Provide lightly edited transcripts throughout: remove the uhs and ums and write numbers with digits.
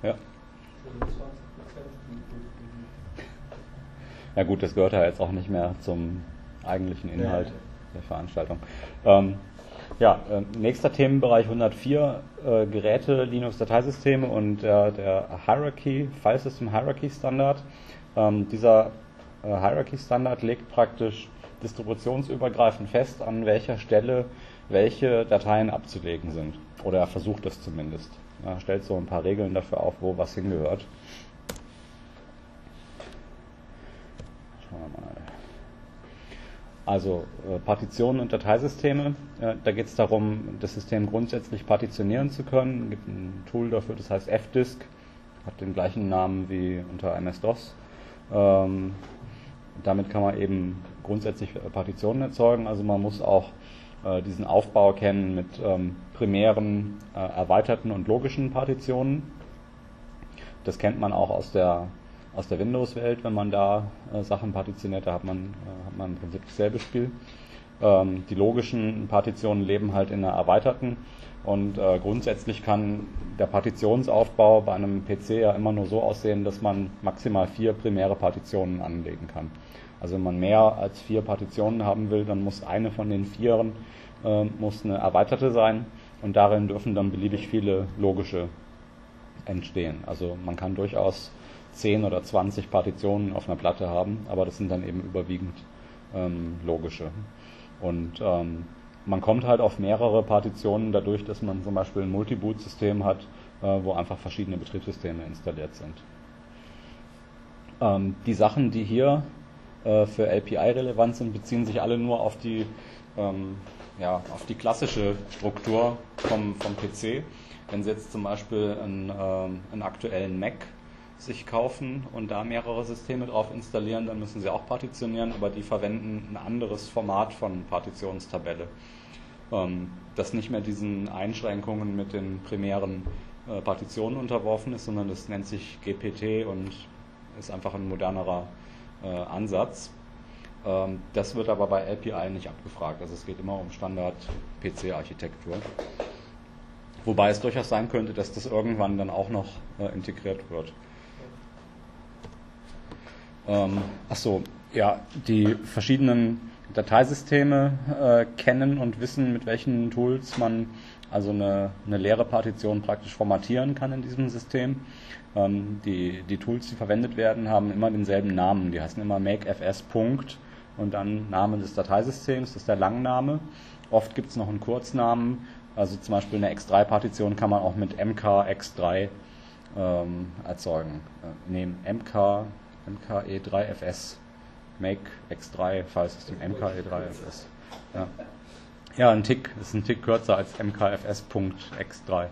Ja. Ja gut, das gehört ja jetzt auch nicht mehr zum eigentlichen Inhalt der Veranstaltung. Nächster Themenbereich 104, Geräte, Linux-Dateisysteme und der Hierarchy, File System Hierarchy Standard. Dieser Hierarchy Standard legt praktisch distributionsübergreifend fest, an welcher Stelle welche Dateien abzulegen sind. Oder er versucht es zumindest. Er stellt so ein paar Regeln dafür auf, wo was hingehört. Schauen wir mal. Also Partitionen und Dateisysteme. Da geht es darum, das System grundsätzlich partitionieren zu können. Es gibt ein Tool dafür, das heißt fdisk. Hat den gleichen Namen wie unter MS-DOS. Damit kann man eben grundsätzlich Partitionen erzeugen. Also man muss auch diesen Aufbau kennen mit primären, erweiterten und logischen Partitionen. Das kennt man auch aus der Windows-Welt, wenn man da Sachen partitioniert, da hat man im Prinzip dasselbe Spiel. Die logischen Partitionen leben halt in einer erweiterten und grundsätzlich kann der Partitionsaufbau bei einem PC ja immer nur so aussehen, dass man maximal 4 primäre Partitionen anlegen kann. Also wenn man mehr als 4 Partitionen haben will, dann muss eine von den 4 muss eine erweiterte sein und darin dürfen dann beliebig viele logische entstehen. Also man kann durchaus 10 oder 20 Partitionen auf einer Platte haben, aber das sind dann eben überwiegend logische. Und man kommt halt auf mehrere Partitionen dadurch, dass man zum Beispiel ein Multiboot-System hat, wo einfach verschiedene Betriebssysteme installiert sind. Die Sachen, die hier für LPI relevant sind, beziehen sich alle nur auf die klassische Struktur vom PC. Wenn Sie jetzt zum Beispiel einen aktuellen Mac sich kaufen und da mehrere Systeme drauf installieren, dann müssen Sie auch partitionieren, aber die verwenden ein anderes Format von Partitionstabelle, das nicht mehr diesen Einschränkungen mit den primären Partitionen unterworfen ist, sondern das nennt sich GPT und ist einfach ein modernerer Ansatz. Das wird aber bei LPI nicht abgefragt, also es geht immer um Standard-PC-Architektur. Wobei es durchaus sein könnte, dass das irgendwann dann auch noch integriert wird. Die verschiedenen Dateisysteme kennen und wissen, mit welchen Tools man also eine leere Partition praktisch formatieren kann in diesem System. Die Tools, die verwendet werden, haben immer denselben Namen. Die heißen immer makefs. Und dann Name des Dateisystems, das ist der Langname. Oft gibt es noch einen Kurznamen. Also zum Beispiel eine X3-Partition kann man auch mit mkx3 erzeugen. MKE3FS. Make X3 File System MKE3FS. Ja, ein Tick kürzer als mkfs.x3.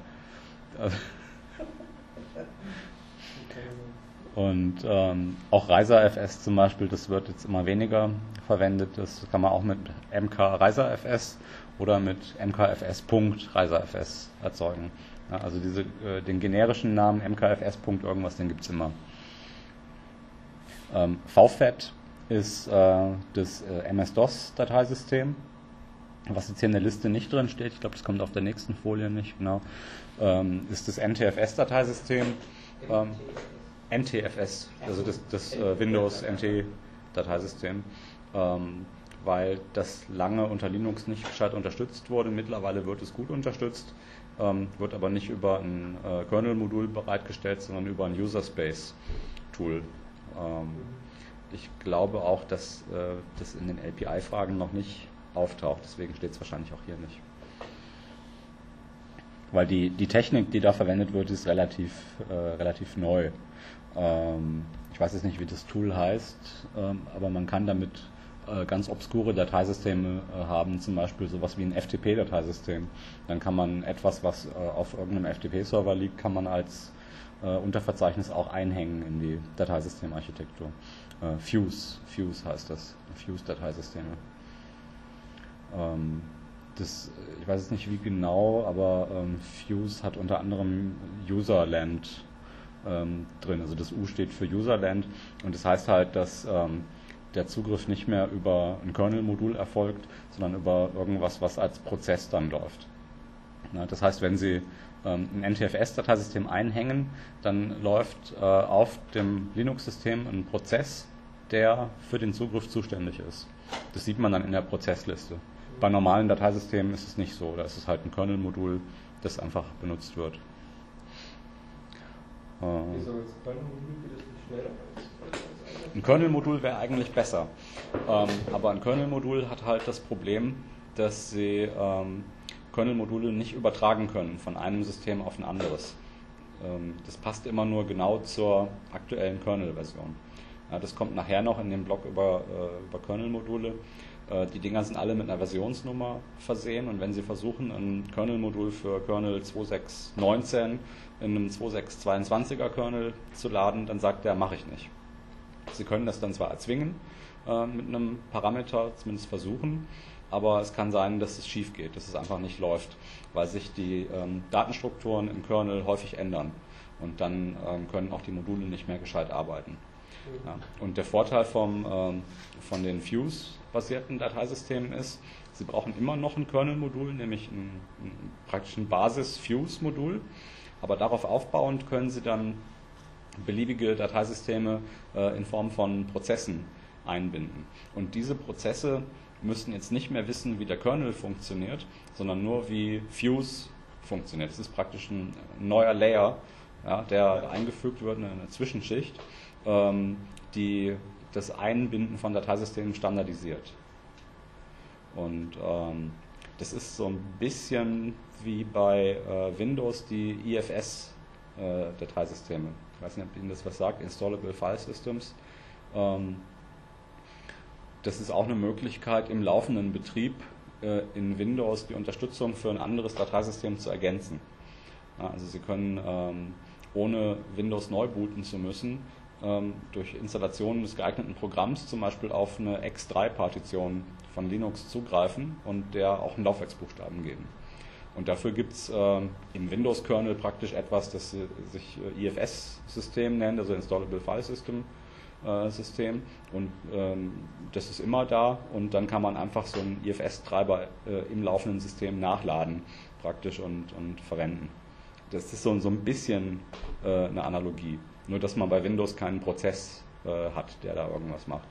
Und auch ReiserFS zum Beispiel, das wird jetzt immer weniger verwendet. Das kann man auch mit mkReiserFS oder mit mkfs.reiserFS erzeugen. Ja, also den generischen Namen mkfs. Irgendwas, den gibt es immer. VFAT ist das MS-DOS-Dateisystem, was jetzt hier in der Liste nicht drin steht. Ich glaube, das kommt auf der nächsten Folie nicht. Genau. Ist das NTFS-Dateisystem. NTFS, also das Windows NT-Dateisystem, weil das lange unter Linux nicht gescheit unterstützt wurde. Mittlerweile wird es gut unterstützt, wird aber nicht über ein Kernel-Modul bereitgestellt, sondern über ein User-Space-Tool. Ich glaube auch, dass das in den LPI-Fragen noch nicht auftaucht, deswegen steht es wahrscheinlich auch hier nicht. Weil die Technik, die da verwendet wird, ist relativ neu. Ich weiß jetzt nicht, wie das Tool heißt, aber man kann damit ganz obskure Dateisysteme haben, zum Beispiel sowas wie ein FTP-Dateisystem. Dann kann man etwas, was auf irgendeinem FTP-Server liegt, kann man als Unterverzeichnis auch einhängen in die Dateisystemarchitektur. Fuse heißt das, Fuse-Dateisysteme. Ich weiß jetzt nicht wie genau, aber Fuse hat unter anderem Userland drin. Also das U steht für Userland und das heißt halt, dass der Zugriff nicht mehr über ein Kernel-Modul erfolgt, sondern über irgendwas, was als Prozess dann läuft. Das heißt, wenn Sie ein NTFS-Dateisystem einhängen, dann läuft auf dem Linux-System ein Prozess, der für den Zugriff zuständig ist. Das sieht man dann in der Prozessliste. Bei normalen Dateisystemen ist es nicht so. Da ist es halt ein Kernel-Modul, das einfach benutzt wird. Ein Kernel-Modul wäre eigentlich besser. Aber ein Kernel-Modul hat halt das Problem, dass Sie Kernel-Module nicht übertragen können von einem System auf ein anderes. Das passt immer nur genau zur aktuellen Kernel-Version. Ja, das kommt nachher noch in dem Blog über Kernel-Module. Die Dinger sind alle mit einer Versionsnummer versehen und wenn Sie versuchen, ein Kernel-Modul für Kernel 2.6.19 in einem 2.6.22er Kernel zu laden, dann sagt der, mache ich nicht. Sie können das dann zwar erzwingen mit einem Parameter, zumindest versuchen, aber es kann sein, dass es schief geht, dass es einfach nicht läuft, weil sich die Datenstrukturen im Kernel häufig ändern und dann können auch die Module nicht mehr gescheit arbeiten. Ja. Und der Vorteil von den Fuse-basierten Dateisystemen ist, Sie brauchen immer noch ein Kernel-Modul, nämlich praktisch ein Basis-Fuse-Modul, aber darauf aufbauend können Sie dann beliebige Dateisysteme in Form von Prozessen einbinden. Und diese Prozesse müssen jetzt nicht mehr wissen, wie der Kernel funktioniert, sondern nur wie Fuse funktioniert. Das ist praktisch ein neuer Layer, ja, der eingefügt wird, eine Zwischenschicht, die das Einbinden von Dateisystemen standardisiert. Und das ist so ein bisschen wie bei Windows die IFS-Dateisysteme. Ich weiß nicht, ob Ihnen das was sagt, Installable File Systems. Das ist auch eine Möglichkeit, im laufenden Betrieb in Windows die Unterstützung für ein anderes Dateisystem zu ergänzen. Ja, also Sie können, ohne Windows neu booten zu müssen, durch Installation des geeigneten Programms zum Beispiel auf eine X3-Partition von Linux zugreifen und der auch einen Laufwerksbuchstaben geben. Und dafür gibt es im Windows-Kernel praktisch etwas, das sich IFS-System nennt, also Installable File System. System und das ist immer da und dann kann man einfach so einen IFS-Treiber im laufenden System nachladen praktisch und verwenden. Das ist so ein bisschen eine Analogie, nur dass man bei Windows keinen Prozess hat, der da irgendwas macht.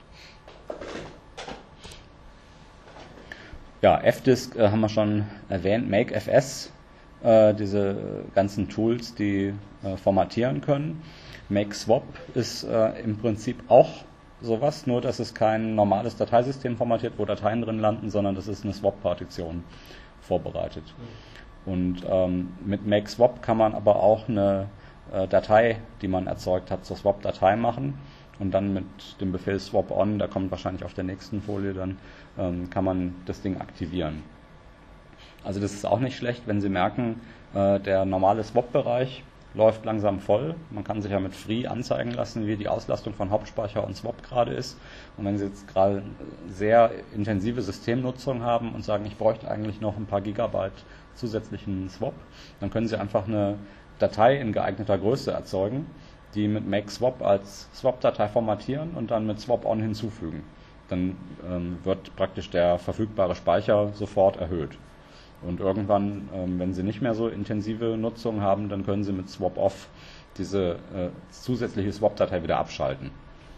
Ja, FDisk haben wir schon erwähnt, MakeFS, diese ganzen Tools, die formatieren können. MakeSwap ist im Prinzip auch sowas, nur dass es kein normales Dateisystem formatiert, wo Dateien drin landen, sondern das ist eine Swap-Partition vorbereitet. Und mit MakeSwap kann man aber auch eine Datei, die man erzeugt hat, zur Swap-Datei machen und dann mit dem Befehl swap-on, da kommt wahrscheinlich auf der nächsten Folie dann, kann man das Ding aktivieren. Also das ist auch nicht schlecht, wenn Sie merken, der normale Swap-Bereich läuft langsam voll. Man kann sich ja mit Free anzeigen lassen, wie die Auslastung von Hauptspeicher und Swap gerade ist. Und wenn Sie jetzt gerade sehr intensive Systemnutzung haben und sagen, ich bräuchte eigentlich noch ein paar Gigabyte zusätzlichen Swap, dann können Sie einfach eine Datei in geeigneter Größe erzeugen, die mit MakeSwap als Swap-Datei formatieren und dann mit swap-on hinzufügen. Dann wird praktisch der verfügbare Speicher sofort erhöht. Und irgendwann, wenn Sie nicht mehr so intensive Nutzung haben, dann können Sie mit swap-off diese zusätzliche Swap-Datei wieder abschalten.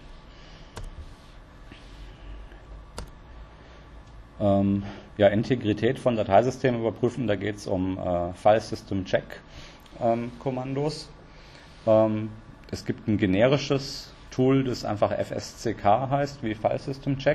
Ja, Integrität von Dateisystemen überprüfen, da geht es um File System Check Kommandos. Es gibt ein generisches Tool, das einfach FSCK heißt, wie File System Check.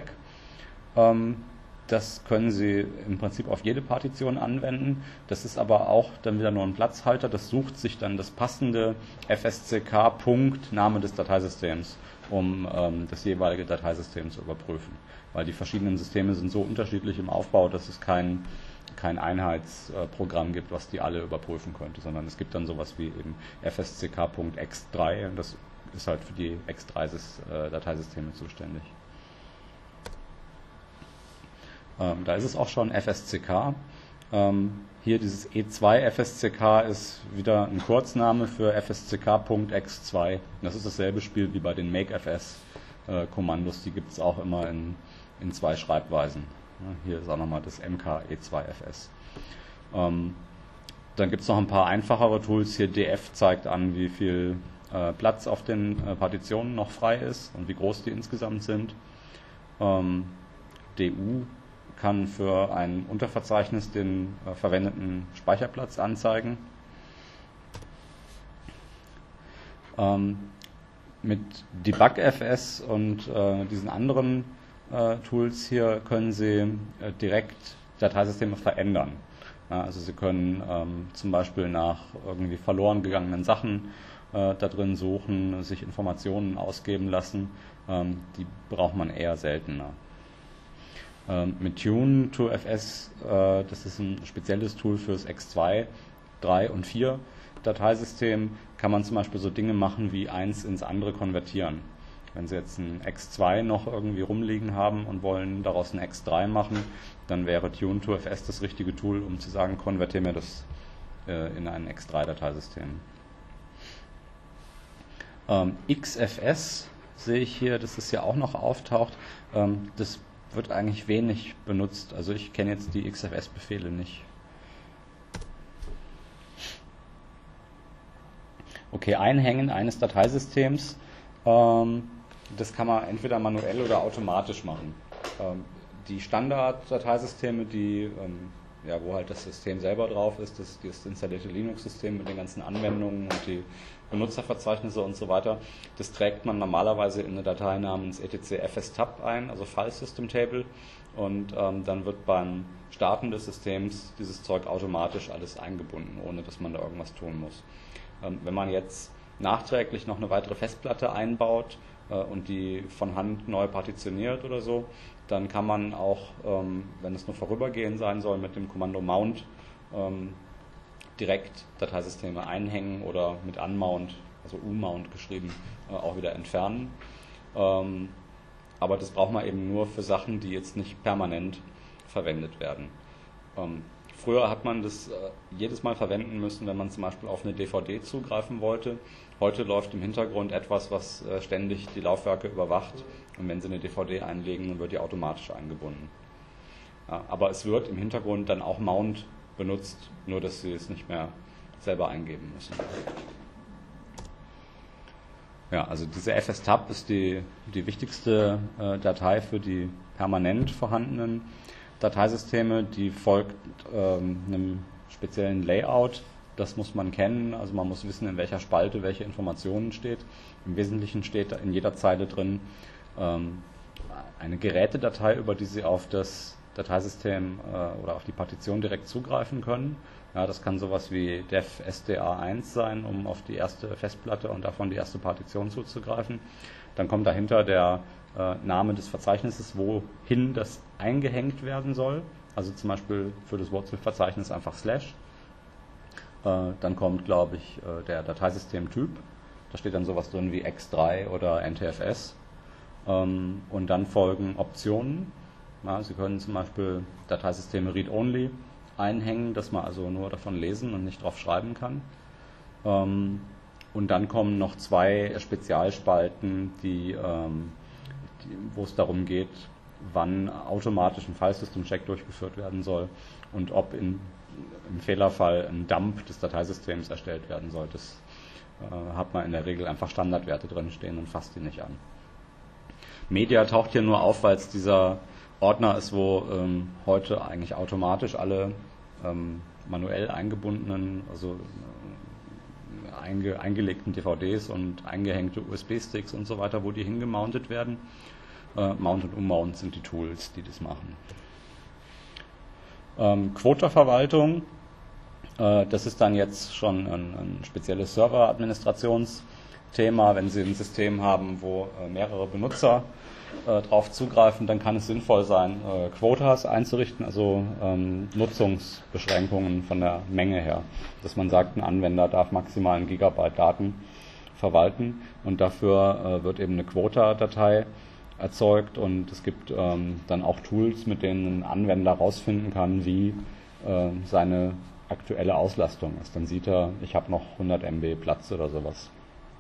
Das können Sie im Prinzip auf jede Partition anwenden. Das ist aber auch dann wieder nur ein Platzhalter. Das sucht sich dann das passende FSCK-Punkt, Name des Dateisystems, um das jeweilige Dateisystem zu überprüfen. Weil die verschiedenen Systeme sind so unterschiedlich im Aufbau, dass es kein Einheitsprogramm gibt, was die alle überprüfen könnte, sondern es gibt dann sowas wie eben FSCK.x3 und das ist halt für die X3-Dateisysteme zuständig. Da ist es auch schon FSCK. Hier dieses E2 FSCK ist wieder ein Kurzname für FSCK.x2. Das ist dasselbe Spiel wie bei den MakeFS-Kommandos. Die gibt es auch immer in zwei Schreibweisen. Hier ist auch nochmal das MK E2FS. Dann gibt es noch ein paar einfachere Tools. Hier df zeigt an, wie viel Platz auf den Partitionen noch frei ist und wie groß die insgesamt sind. du kann für ein Unterverzeichnis den verwendeten Speicherplatz anzeigen. Mit debugfs und diesen anderen Tools hier können Sie direkt Dateisysteme verändern. Ja, also Sie können zum Beispiel nach irgendwie verloren gegangenen Sachen da drin suchen, sich Informationen ausgeben lassen. Die braucht man eher seltener. Mit Tune2FS, das ist ein spezielles Tool fürs X2, 3 und 4 Dateisystem, kann man zum Beispiel so Dinge machen wie eins ins andere konvertieren. Wenn Sie jetzt ein X2 noch irgendwie rumliegen haben und wollen daraus ein X3 machen, dann wäre Tune2FS das richtige Tool, um zu sagen, konvertiere mir das in ein X3-Dateisystem. XFS sehe ich hier, dass es ja auch noch auftaucht. Das wird eigentlich wenig benutzt. Also ich kenne jetzt die XFS-Befehle nicht. Okay, Einhängen eines Dateisystems, das kann man entweder manuell oder automatisch machen. Die Standard-Dateisysteme, wo halt das System selber drauf ist, das installierte Linux-System mit den ganzen Anwendungen und die Benutzerverzeichnisse und so weiter, das trägt man normalerweise in eine Datei namens etc fstab ein, also File System Table, und dann wird beim Starten des Systems dieses Zeug automatisch alles eingebunden, ohne dass man da irgendwas tun muss. Wenn man jetzt nachträglich noch eine weitere Festplatte einbaut und die von Hand neu partitioniert oder so, dann kann man auch, wenn es nur vorübergehend sein soll, mit dem Kommando mount direkt Dateisysteme einhängen oder mit unmount, also umount geschrieben, auch wieder entfernen. Aber das braucht man eben nur für Sachen, die jetzt nicht permanent verwendet werden. Früher hat man das jedes Mal verwenden müssen, wenn man zum Beispiel auf eine DVD zugreifen wollte. Heute läuft im Hintergrund etwas, was ständig die Laufwerke überwacht. Und wenn Sie eine DVD einlegen, dann wird die automatisch eingebunden. Ja, aber es wird im Hintergrund dann auch Mount benutzt, nur dass Sie es nicht mehr selber eingeben müssen. Ja, also diese fstab ist die wichtigste Datei für die permanent vorhandenen Dateisysteme. Die folgt einem speziellen Layout. Das muss man kennen, also man muss wissen, in welcher Spalte welche Informationen steht. Im Wesentlichen steht in jeder Zeile drin eine Gerätedatei, über die Sie auf das Dateisystem oder auf die Partition direkt zugreifen können. Ja, das kann sowas wie def sda1 sein, um auf die erste Festplatte und davon die erste Partition zuzugreifen. Dann kommt dahinter der Name des Verzeichnisses, wohin das eingehängt werden soll. Also zum Beispiel für das Wurzelverzeichnis einfach /. Dann kommt, glaube ich, der Dateisystemtyp. Da steht dann sowas drin wie X3 oder NTFS. Und dann folgen Optionen. Ja, Sie können zum Beispiel Dateisysteme read-only einhängen, dass man also nur davon lesen und nicht drauf schreiben kann. Und dann kommen noch zwei Spezialspalten, wo es darum geht, wann automatisch ein File-System-Check durchgeführt werden soll und ob im Fehlerfall ein Dump des Dateisystems erstellt werden soll. Das hat man in der Regel einfach Standardwerte drin stehen und fasst die nicht an. Media taucht hier nur auf, weil es dieser Ordner ist, wo heute eigentlich automatisch alle manuell eingebundenen, also eingelegten DVDs und eingehängte USB-Sticks und so weiter, wo die hingemountet werden. Mount und Ummount sind die Tools, die das machen. Quota-Verwaltung, das ist dann jetzt schon ein spezielles Server-Administrationsthema. Wenn Sie ein System haben, wo mehrere Benutzer drauf zugreifen, dann kann es sinnvoll sein, Quotas einzurichten, also Nutzungsbeschränkungen von der Menge her. Dass man sagt, ein Anwender darf maximal 1 Gigabyte Daten verwalten und dafür wird eben eine Quota-Datei erzeugt und es gibt dann auch Tools, mit denen ein Anwender herausfinden kann, wie seine aktuelle Auslastung ist. Dann sieht er, ich habe noch 100 MB Platz oder sowas.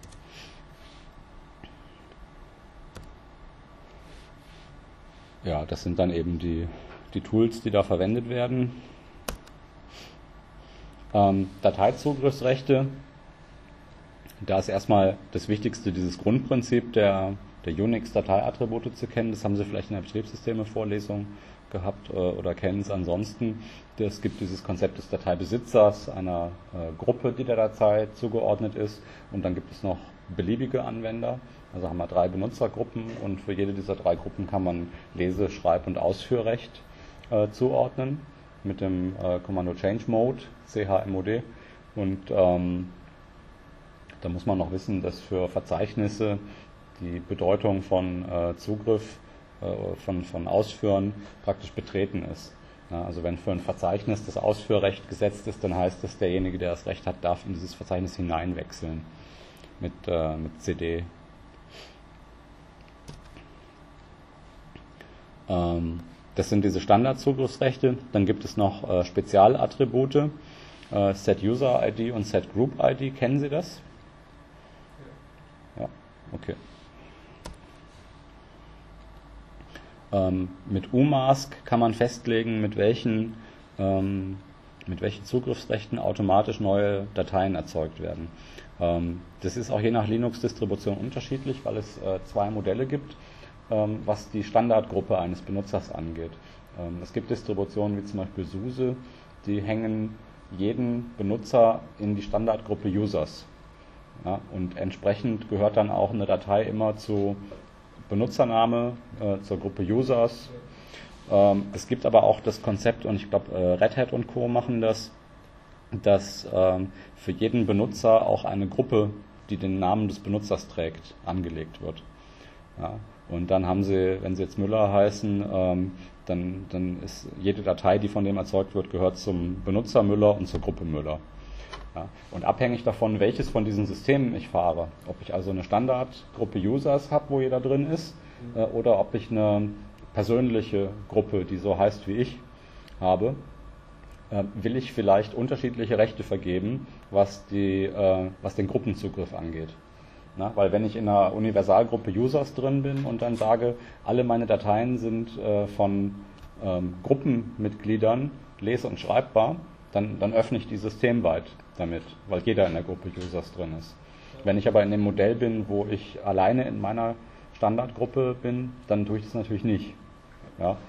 Ja, das sind dann eben die Tools, die da verwendet werden. Dateizugriffsrechte, da ist erstmal das Wichtigste dieses Grundprinzip der Unix-Dateiattribute zu kennen. Das haben Sie vielleicht in der Betriebssysteme-Vorlesung gehabt oder kennen es ansonsten. Es gibt dieses Konzept des Dateibesitzers, einer Gruppe, die der Datei zugeordnet ist, und dann gibt es noch beliebige Anwender. Also haben wir 3 Benutzergruppen, und für jede dieser 3 Gruppen kann man Lese-, Schreib- und Ausführrecht zuordnen mit dem Kommando Change Mode, CHMOD. Und da muss man noch wissen, dass für Verzeichnisse die Bedeutung von Zugriff, von Ausführen praktisch betreten ist. Ja, also wenn für ein Verzeichnis das Ausführrecht gesetzt ist, dann heißt das, derjenige, der das Recht hat, darf in dieses Verzeichnis hineinwechseln mit CD. Das sind diese Standardzugriffsrechte. Dann gibt es noch Spezialattribute, Set-User-ID und Set-Group-ID. Kennen Sie das? Ja, okay. Mit UMask kann man festlegen, mit welchen Zugriffsrechten automatisch neue Dateien erzeugt werden. Das ist auch je nach Linux-Distribution unterschiedlich, weil es 2 Modelle gibt, was die Standardgruppe eines Benutzers angeht. Es gibt Distributionen wie zum Beispiel SUSE, die hängen jeden Benutzer in die Standardgruppe Users. Ja, und entsprechend gehört dann auch eine Datei immer zu Benutzername, zur Gruppe Users. Es gibt aber auch das Konzept, und ich glaube Red Hat und Co. machen das, dass für jeden Benutzer auch eine Gruppe, die den Namen des Benutzers trägt, angelegt wird. Ja, und dann haben Sie, wenn Sie jetzt Müller heißen, dann ist jede Datei, die von dem erzeugt wird, gehört zum Benutzer Müller und zur Gruppe Müller. Ja, und abhängig davon, welches von diesen Systemen ich fahre, ob ich also eine Standardgruppe Users habe, wo jeder drin ist, oder ob ich eine persönliche Gruppe, die so heißt wie ich, habe, will ich vielleicht unterschiedliche Rechte vergeben, was den Gruppenzugriff angeht. Na, weil wenn ich in einer Universalgruppe Users drin bin und dann sage, alle meine Dateien sind von Gruppenmitgliedern les- und schreibbar, dann öffne ich die systemweit damit, weil jeder in der Gruppe Users drin ist. Wenn ich aber in dem Modell bin, wo ich alleine in meiner Standardgruppe bin, dann tue ich das natürlich nicht. Ja?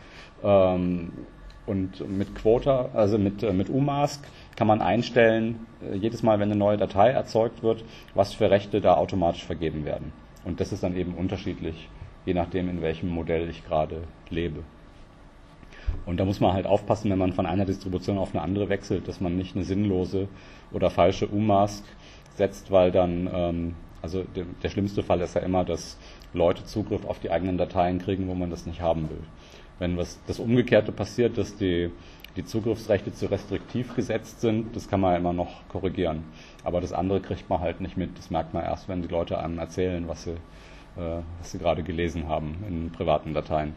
Und mit Quota, also mit UMask, kann man einstellen, jedes Mal, wenn eine neue Datei erzeugt wird, was für Rechte da automatisch vergeben werden. Und das ist dann eben unterschiedlich, je nachdem, in welchem Modell ich gerade lebe. Und da muss man halt aufpassen, wenn man von einer Distribution auf eine andere wechselt, dass man nicht eine sinnlose oder falsche UMask setzt, weil dann, also der schlimmste Fall ist ja immer, dass Leute Zugriff auf die eigenen Dateien kriegen, wo man das nicht haben will. Wenn das Umgekehrte passiert, dass die Zugriffsrechte zu restriktiv gesetzt sind, das kann man immer noch korrigieren. Aber das andere kriegt man halt nicht mit. Das merkt man erst, wenn die Leute einem erzählen, was sie gerade gelesen haben in privaten Dateien.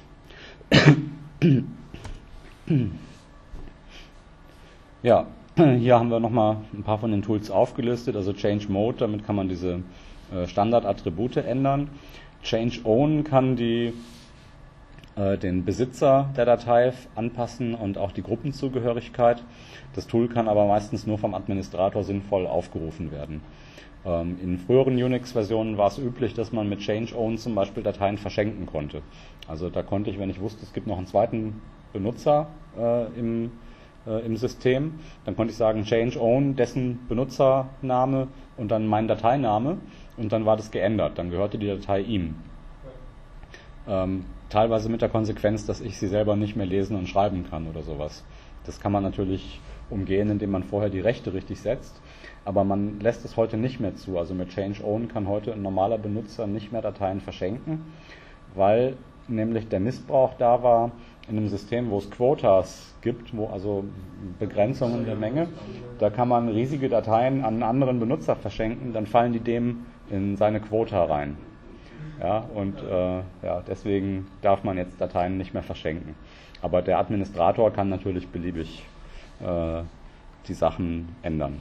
Ja, hier haben wir nochmal ein paar von den Tools aufgelistet. Also Change Mode, damit kann man diese Standardattribute ändern. Change Own kann den Besitzer der Datei anpassen und auch die Gruppenzugehörigkeit. Das Tool kann aber meistens nur vom Administrator sinnvoll aufgerufen werden. In früheren Unix-Versionen war es üblich, dass man mit Change Own zum Beispiel Dateien verschenken konnte. Also da konnte ich, wenn ich wusste, es gibt noch einen zweiten Benutzer im System, dann konnte ich sagen Change Own, dessen Benutzername und dann mein Dateiname, und dann war das geändert, dann gehörte die Datei ihm. Teilweise mit der Konsequenz, dass ich sie selber nicht mehr lesen und schreiben kann oder sowas. Das kann man natürlich umgehen, indem man vorher die Rechte richtig setzt, aber man lässt es heute nicht mehr zu. Also mit Change Own kann heute ein normaler Benutzer nicht mehr Dateien verschenken, weil nämlich der Missbrauch da war in einem System, wo es Quotas gibt, wo also Begrenzungen der Menge, da kann man riesige Dateien an einen anderen Benutzer verschenken, dann fallen die dem in seine Quota rein. Ja, und deswegen darf man jetzt Dateien nicht mehr verschenken. Aber der Administrator kann natürlich beliebig die Sachen ändern.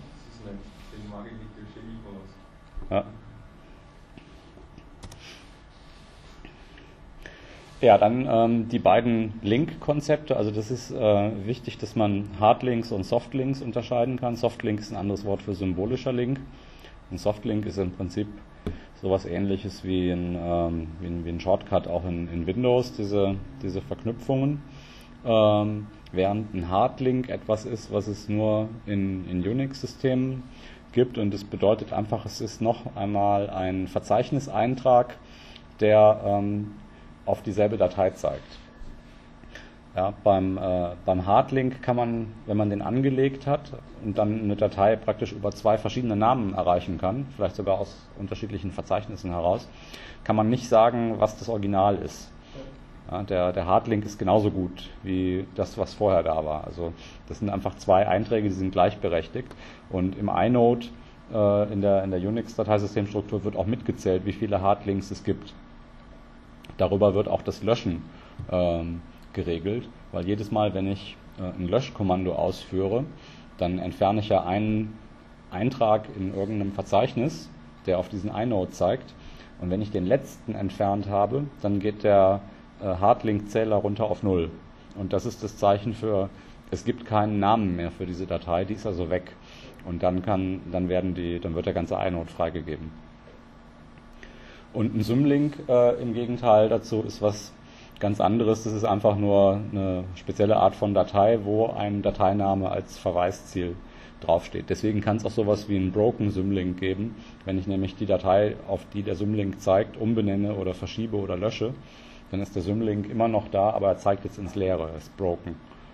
Ja. Ja, dann die beiden Link-Konzepte. Also das ist wichtig, dass man Hardlinks und Softlinks unterscheiden kann. Softlink ist ein anderes Wort für symbolischer Link. Ein Softlink ist im Prinzip sowas Ähnliches wie ein Shortcut auch in Windows, diese Verknüpfungen. Während ein Hardlink etwas ist, was es nur in Unix-Systemen gibt. Und das bedeutet einfach, es ist noch einmal ein Verzeichniseintrag, der auf dieselbe Datei zeigt. Ja, beim Hardlink kann man, wenn man den angelegt hat und dann eine Datei praktisch über zwei verschiedene Namen erreichen kann, vielleicht sogar aus unterschiedlichen Verzeichnissen heraus, kann man nicht sagen, was das Original ist. Ja, der Hardlink ist genauso gut wie das, was vorher da war. Also das sind einfach zwei Einträge, die sind gleichberechtigt. Und im inode in der Unix-Dateisystemstruktur wird auch mitgezählt, wie viele Hardlinks es gibt. Darüber wird auch das Löschen geregelt, weil jedes Mal, wenn ich ein Löschkommando ausführe, dann entferne ich ja einen Eintrag in irgendeinem Verzeichnis, der auf diesen inode zeigt. Und wenn ich den letzten entfernt habe, dann geht der Hardlink-Zähler runter auf 0. Und das ist das Zeichen für, es gibt keinen Namen mehr für diese Datei, die ist also weg. Und dann wird der ganze inode freigegeben. Und ein Symlink im Gegenteil dazu ist was ganz anderes. Das ist einfach nur eine spezielle Art von Datei, wo ein Dateiname als Verweisziel draufsteht. Deswegen kann es auch sowas wie einen Broken Symlink geben, wenn ich nämlich die Datei, auf die der Symlink zeigt, umbenenne oder verschiebe oder lösche, dann ist der Symlink immer noch da, aber er zeigt jetzt ins Leere, er ist broken.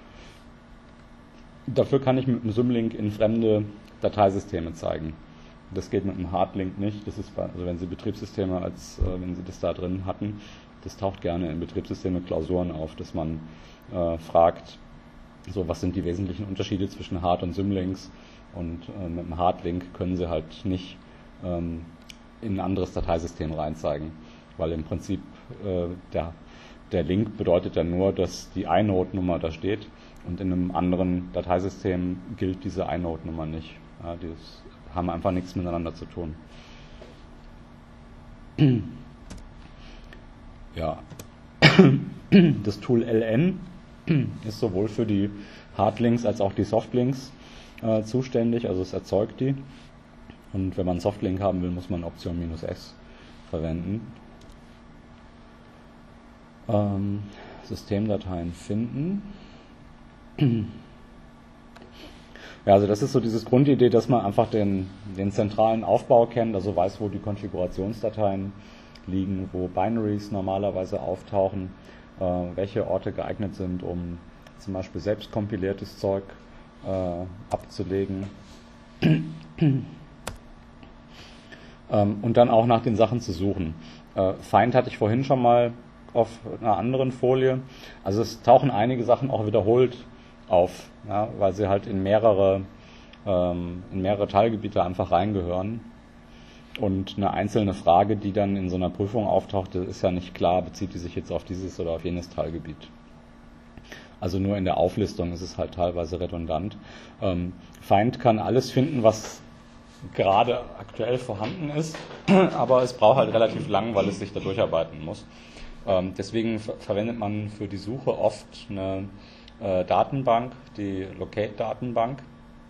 Dafür kann ich mit einem Symlink in fremde Dateisysteme zeigen. Das geht mit einem Hardlink nicht. Das ist also wenn Sie Betriebssysteme wenn Sie das da drin hatten, das taucht gerne in Betriebssysteme Klausuren auf, dass man fragt, so was sind die wesentlichen Unterschiede zwischen Hard- und Symlinks, und mit einem Hardlink können Sie halt nicht in ein anderes Dateisystem reinzeigen, weil im Prinzip der Link bedeutet ja nur, dass die inode-Nummer da steht, und in einem anderen Dateisystem gilt diese inode-Nummer nicht. Ja, die haben einfach nichts miteinander zu tun. Ja. Das Tool LN ist sowohl für die Hardlinks als auch die Softlinks zuständig, also es erzeugt die. Und wenn man einen Softlink haben will, muss man Option -S verwenden. Systemdateien finden. Ja, also das ist so diese Grundidee, dass man einfach den zentralen Aufbau kennt, also weiß, wo die Konfigurationsdateien liegen, wo Binaries normalerweise auftauchen, welche Orte geeignet sind, um zum Beispiel selbst kompiliertes Zeug abzulegen. Und dann auch nach den Sachen zu suchen. Find hatte ich vorhin schon mal auf einer anderen Folie. Also es tauchen einige Sachen auch wiederholt auf, ja, weil sie halt in mehrere Teilgebiete einfach reingehören. Und eine einzelne Frage, die dann in so einer Prüfung auftaucht, ist ja nicht klar, bezieht die sich jetzt auf dieses oder auf jenes Teilgebiet. Also nur in der Auflistung ist es halt teilweise redundant. Find kann alles finden, was gerade aktuell vorhanden ist, aber es braucht halt relativ lang, weil es sich da durcharbeiten muss. Deswegen verwendet man für die Suche oft eine Datenbank, die Locate-Datenbank,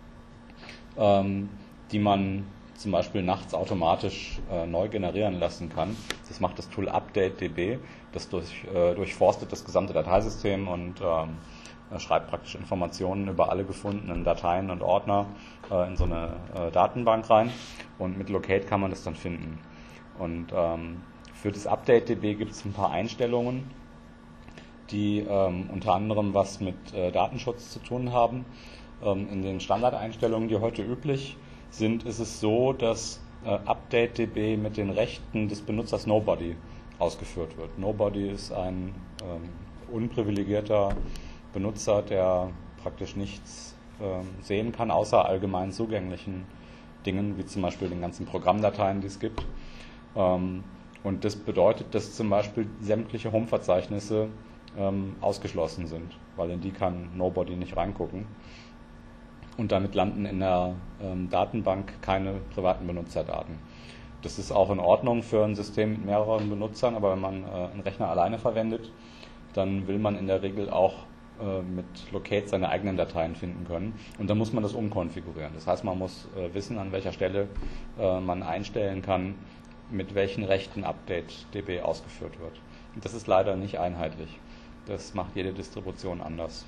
die man zum Beispiel nachts automatisch neu generieren lassen kann. Das macht das Tool UpdateDB, das durchforstet das gesamte Dateisystem und schreibt praktisch Informationen über alle gefundenen Dateien und Ordner in so eine Datenbank rein, und mit Locate kann man das dann finden. Und für das UpdateDB gibt es ein paar Einstellungen, die unter anderem was mit Datenschutz zu tun haben. In den Standardeinstellungen, die heute üblich sind, ist es so, dass UpdateDB mit den Rechten des Benutzers Nobody ausgeführt wird. Nobody ist ein unprivilegierter Benutzer, der praktisch nichts sehen kann, außer allgemein zugänglichen Dingen, wie zum Beispiel den ganzen Programmdateien, die es gibt. Und das bedeutet, dass zum Beispiel sämtliche Home-Verzeichnisse ausgeschlossen sind, weil in die kann Nobody nicht reingucken. Und damit landen in der Datenbank keine privaten Benutzerdaten. Das ist auch in Ordnung für ein System mit mehreren Benutzern, aber wenn man einen Rechner alleine verwendet, dann will man in der Regel auch mit Locate seine eigenen Dateien finden können. Und dann muss man das umkonfigurieren. Das heißt, man muss wissen, an welcher Stelle man einstellen kann, mit welchen Rechten Update-DB ausgeführt wird. Und das ist leider nicht einheitlich. Das macht jede Distribution anders.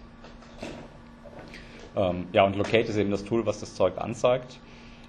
Ja, und Locate ist eben das Tool, was das Zeug anzeigt.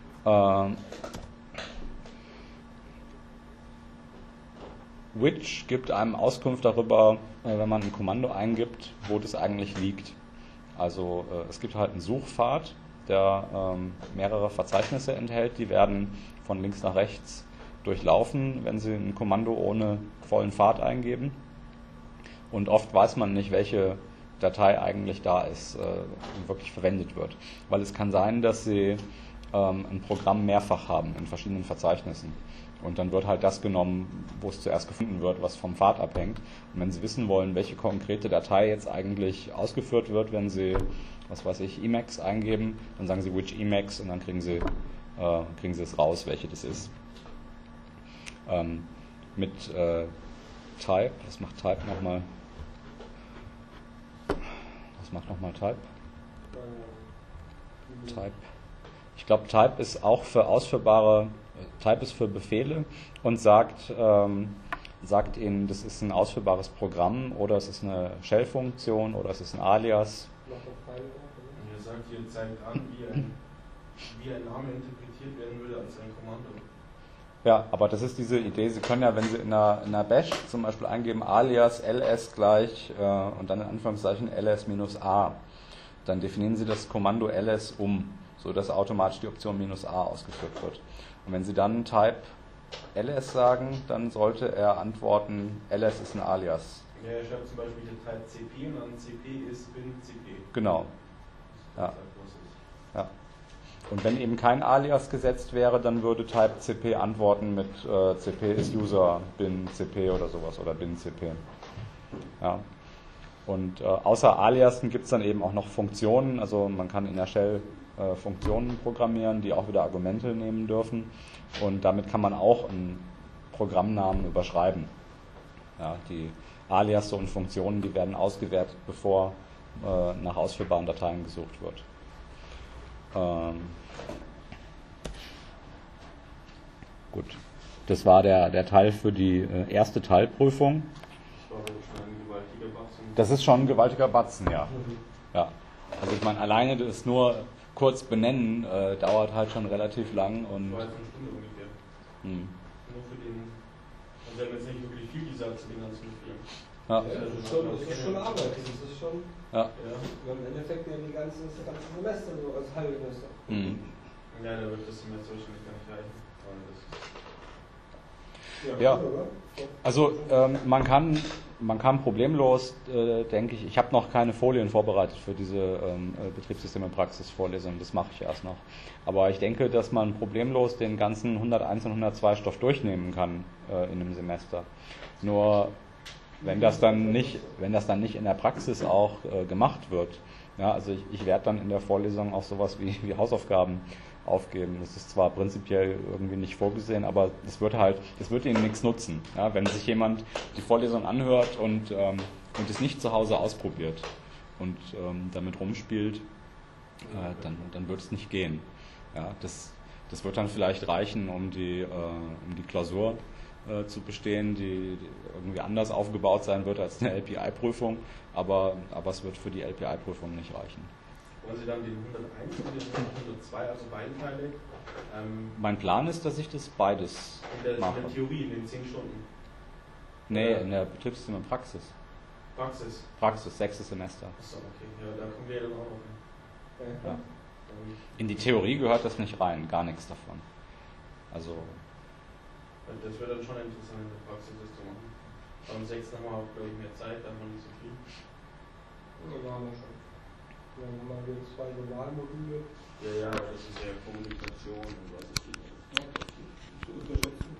Which gibt einem Auskunft darüber, wenn man ein Kommando eingibt, wo das eigentlich liegt. Also es gibt halt einen Suchpfad, der mehrere Verzeichnisse enthält. Die werden von links nach rechts durchlaufen, wenn Sie ein Kommando ohne vollen Pfad eingeben. Und oft weiß man nicht, welche Datei eigentlich da ist und wirklich verwendet wird. Weil es kann sein, dass Sie ein Programm mehrfach haben in verschiedenen Verzeichnissen. Und dann wird halt das genommen, wo es zuerst gefunden wird, was vom Pfad abhängt. Und wenn Sie wissen wollen, welche konkrete Datei jetzt eigentlich ausgeführt wird, wenn Sie, was weiß ich, Emacs eingeben, dann sagen Sie which Emacs und dann kriegen Sie es raus, welche das ist. Mit Type, was macht Type nochmal? Was macht nochmal Type? Type. Ich glaube, Type ist auch für ausführbare, Type ist für Befehle und sagt Ihnen, das ist ein ausführbares Programm oder es ist eine Shell-Funktion oder es ist ein Alias. Und ihr sagt, hier zeigt an, wie ein Name interpretiert werden würde als ein Kommando. Ja, aber das ist diese Idee, Sie können ja, wenn Sie in einer Bash zum Beispiel eingeben, alias ls gleich und dann in Anführungszeichen ls-a, dann definieren Sie das Kommando ls sodass automatisch die Option "-a" ausgeführt wird. Und wenn Sie dann Type ls sagen, dann sollte er antworten, ls ist ein Alias. Ja, er schreibt zum Beispiel hier Type cp und dann cp ist bin cp. Genau. Ja. Ja. Und wenn eben kein Alias gesetzt wäre, dann würde Type cp antworten mit cp ist user bin cp oder sowas oder bin cp. Ja. Und außer Aliasen gibt es dann eben auch noch Funktionen, also man kann in der Shell Funktionen programmieren, die auch wieder Argumente nehmen dürfen und damit kann man auch einen Programmnamen überschreiben. Ja, die Aliasse und Funktionen, die werden ausgewertet, bevor nach ausführbaren Dateien gesucht wird. Gut, das war der Teil für die erste Teilprüfung. Das ist schon ein gewaltiger Batzen, ja. Ja. Also ich meine, alleine das nur kurz benennen dauert halt schon relativ lang und. Das war jetzt eine Stunde ungefähr. Nur für den. Also wir haben jetzt nicht wirklich viel gesagt zu den ganzen Spielen. Ja, das ist schon Arbeit. Das ist schon. Ja. Im Endeffekt ja das ganze Semester so als Halbsemester. Ja, da wird das Semester wahrscheinlich gar nicht reichen. Ja, also man kann problemlos, denke ich habe noch keine Folien vorbereitet für diese Betriebssysteme-Praxis-Vorlesung, das mache ich erst noch. Aber ich denke, dass man problemlos den ganzen 101 und 102 Stoff durchnehmen kann in einem Semester. Nur wenn das dann nicht in der Praxis auch gemacht wird, ja, also ich werde dann in der Vorlesung auch sowas wie Hausaufgaben aufgeben. Das ist zwar prinzipiell irgendwie nicht vorgesehen, aber es wird Ihnen nichts nutzen. Ja, wenn sich jemand die Vorlesung anhört und es nicht zu Hause ausprobiert und damit rumspielt, dann wird es nicht gehen. Ja, das wird dann vielleicht reichen, um die Klausur zu bestehen, die irgendwie anders aufgebaut sein wird als eine LPI-Prüfung, aber es wird für die LPI-Prüfung nicht reichen. Wollen Sie dann den 101 und den 102, also beide Teile? Mein Plan ist, dass ich das beides mache. In der Theorie, in den 10 Stunden? Nee, in der Betriebssysteme-Praxis. Praxis, 6. Semester. Achso, okay, ja, da kommen wir ja dann auch noch hin. Ja. In die Theorie gehört das nicht rein, gar nichts davon. Also. Das wäre dann schon interessant, in der Praxis das zu machen. Beim 6. haben wir auch, glaube ich, mehr Zeit, da haben wir nicht so viel. Ja, haben wir schon. Wir haben mal wieder 2 Normalmodule. Ja, das ist ja Kommunikation und was ist die.